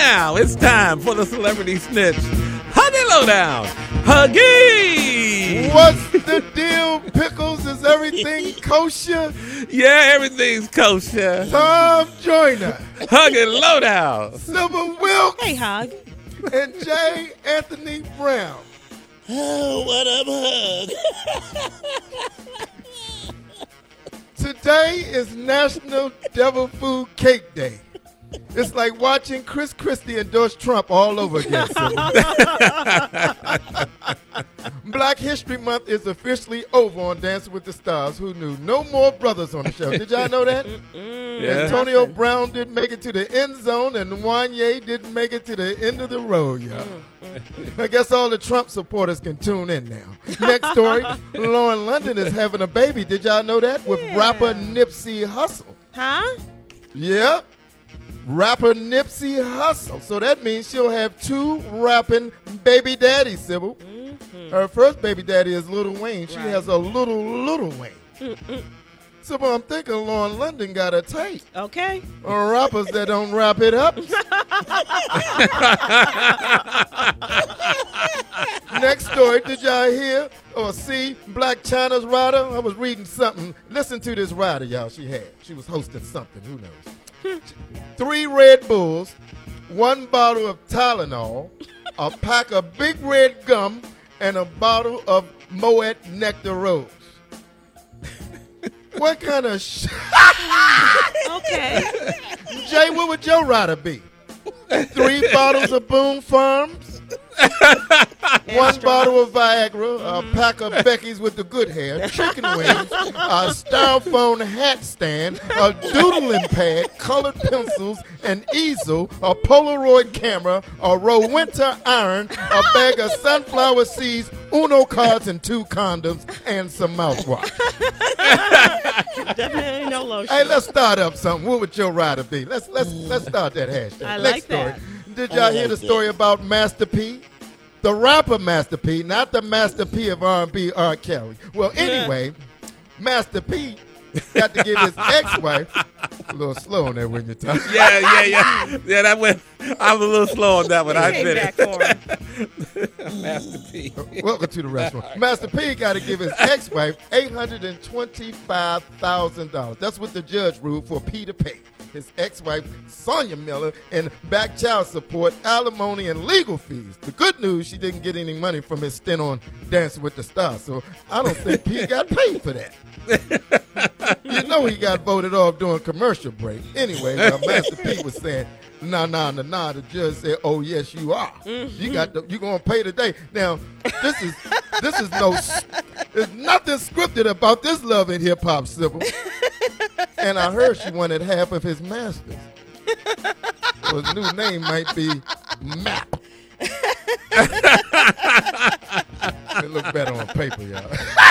now it's time for the Celebrity Snitch Huggy Lowdown. Huggy! What's the deal, Pickles? Is everything kosher? Yeah, everything's kosher. Tom Joyner, Huggy Lowdown. Silver Wilkes, Hey, Hug. and J. Anthony Brown. Oh, what up, Hug? Today is National Devil Food Cake Day. It's like watching Chris Christie endorse Trump all over again. Black History Month is officially over on Dancing with the Stars. Who knew? No more brothers on the show. Did y'all know that? Yeah. Antonio Brown didn't make it to the end zone, and Wanye didn't make it to the end of the road, y'all. I guess all the Trump supporters can tune in now. Next story, Lauren London is having a baby. Did y'all know that? With rapper Nipsey Hussle. Huh? Yep. Rapper Nipsey Hussle. So that means she'll have two rapping baby daddies, Sybil. Her first baby daddy is Lil Wayne. She has a little Wayne. Sybil, I'm thinking Lauren London got a type. Okay. Or rappers that don't wrap it up. Next story, did y'all hear or see Black China's rider? I was reading something. Listen to this rider, y'all, she had. She was hosting something, who knows. 3 Red Bulls, 1 bottle of Tylenol, a pack of Big Red gum, and a bottle of Moet Nectar Rose. What kind of Okay. Jay, what would your rider be? 3 bottles of Boone Farms, 1 bottle of Viagra, a pack of Becky's with the good hair, chicken wings, a styrofoam hat stand, a doodling pad, colored pencils, an easel, a Polaroid camera, a Rowenta iron, a bag of sunflower seeds, Uno cards, and 2 condoms, and some mouthwash. Definitely no lotion. Hey, let's start up something. What would your rider be? Let's start that hashtag. I Next like story. that. Did y'all hear the story about Master P? The rapper Master P, not the Master P of R&B, R. Kelly. Well, anyway, Master P got to give his ex-wife a little slow on that when you talk. Yeah, that went. I'm a little slow on that one. I Came admit back for him. it. Master P. Welcome to the restaurant. Master P got to give his ex-wife $825,000. That's what the judge ruled for P to pay his ex-wife, Sonia Miller, and back child support, alimony, and legal fees. The good news, she didn't get any money from his stint on Dancing with the Stars, so I don't think P got paid for that. You know he got voted off during commercial break. Anyway, Master P was saying, nah. The judge said, oh, yes, you are. You going to pay today. Now, this is there's nothing scripted about this love in hip-hop, Sybil. And I heard she wanted half of his masters. So his new name might be Map. It look better on paper, y'all.